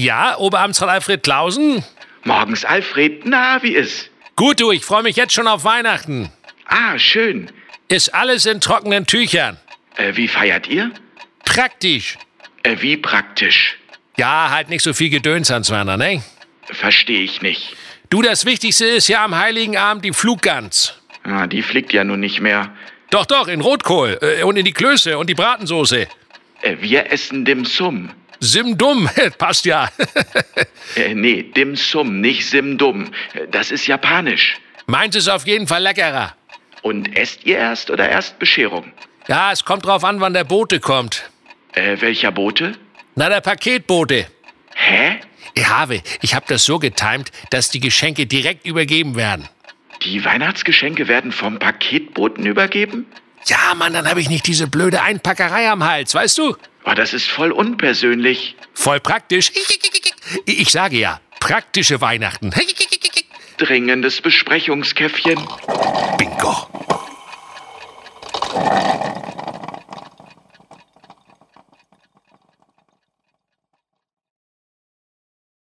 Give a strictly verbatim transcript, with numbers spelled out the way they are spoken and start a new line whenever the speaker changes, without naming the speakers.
Ja, Oberamtsrat Alfred Klausen?
Morgens, Alfred. Na, wie ist?
Gut, du, ich freue mich jetzt schon auf Weihnachten.
Ah, schön.
Ist alles in trockenen Tüchern.
Äh, wie feiert ihr?
Praktisch.
Äh, wie praktisch?
Ja, halt nicht so viel Gedöns, Hans-Werner, ne?
Verstehe ich nicht.
Du, das Wichtigste ist ja am Heiligen Abend die Fluggans.
Ah, die fliegt ja nun nicht mehr.
Doch, doch, in Rotkohl äh, und in die Klöße und die Bratensoße.
Äh, wir essen Dim Sum.
Sim-Dumm, passt ja.
äh, nee, Dim Sum, nicht Sim-Dum. Das ist japanisch.
Meins ist auf jeden Fall leckerer.
Und esst ihr erst oder erst Bescherung?
Ja, es kommt drauf an, wann der Bote kommt.
Äh, welcher Bote?
Na, der Paketbote.
Hä?
Ich habe, ich habe das so getimt, dass die Geschenke direkt übergeben werden.
Die Weihnachtsgeschenke werden vom Paketboten übergeben?
Ja, Mann, dann habe ich nicht diese blöde Einpackerei am Hals, weißt du?
Oh, das ist voll unpersönlich.
Voll praktisch. Ich sage ja, praktische Weihnachten.
Dringendes Besprechungskäffchen.
Bingo.